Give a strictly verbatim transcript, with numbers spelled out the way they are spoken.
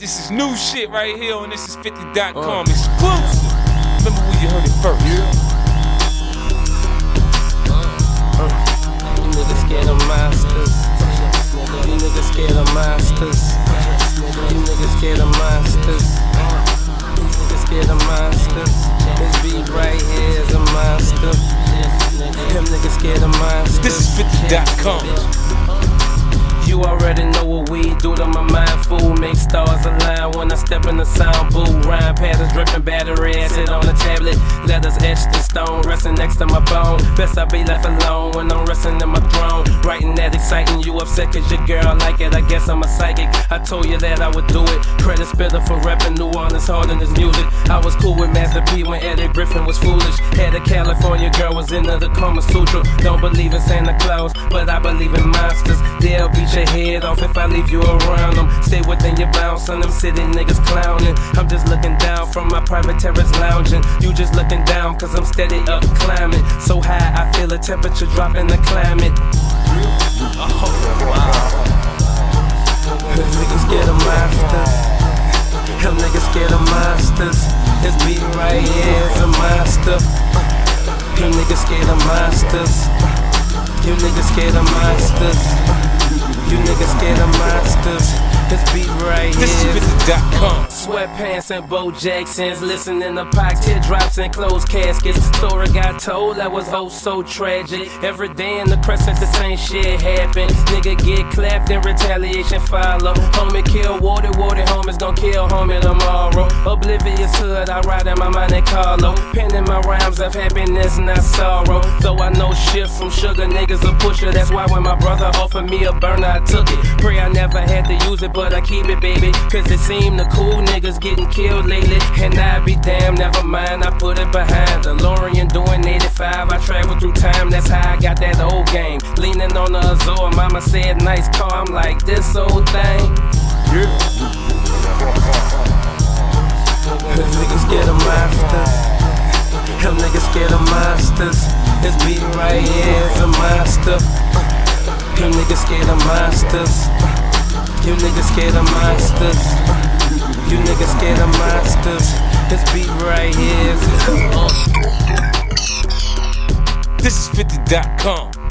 This is new shit right here on This Is fifty dot com. Uh. Exclusive. Remember when you heard it first. Yeah. Uh. You niggas scared of monsters. You niggas scared of monsters. You niggas scared of monsters. You niggas scared of monsters. This beat right here is a monster. Them niggas scared of monsters. This is fifty dot com. You already know what we do to my mind, fool. Make stars align when I step in the sound booth. Rhyme patterns dripping battery acid on the tablet. Letters etched in stone, resting next to my bone. Best I be left alone when I'm resting in my throne. Writing that exciting, you upset cause your girl like it. I guess I'm a psychic, I told you that I would do it. Credit spitter for repping New Orleans hard in his music. I was cool with Master P when Eddie Griffin was foolish. Had a California girl was into the Kama Sutra. Don't believe in Santa Claus, but I believe in monsters. They'll beat your head off if I leave you around them. Stay within your bounds, son, them city niggas clowning. I'm just looking down from my private terrace lounging. You just looking down cause I'm steady up climbing. So high I feel the temperature drop in the climate. Oh, wow. Them niggas scared of monsters. Them niggas scared of monsters. This beat right here is a monster. Them niggas scared of monsters. You niggas scared of monsters. You niggas scared of monsters. This beat right here. This is fifty dot com. Sweatpants and Bo Jacksons, listening to Pac, teardrops and closed caskets. Story got told that was oh so tragic. Every day in the crescent the same shit happens. Nigga get clapped and retaliation follow. Homie kill Wardy, Wardy homies gon' kill homie tomorrow. Oblivious hood, I ride in my Monte Carlo. Penning my rhymes of happiness, not sorrow. Though I know shit from sugar niggas a pusher. That's why when my brother offered me a burner, I took it. Pray I never had to use it, but I keep it, baby. Cause it seemed the cool niggas getting killed lately. And I be damn, never mind, I put it behind. DeLorean doing eighty-five, I travel through time. That's how I got that old game. Leaning on the Azor, mama said nice car. I'm like, this old thing. Yeah. Them niggas scared of monsters. Them niggas scared of monsters. This beat right here is a monster. Them niggas scared of monsters. You niggas scared of monsters. You niggas scared of monsters. This beat right here is. This is fifty dot com.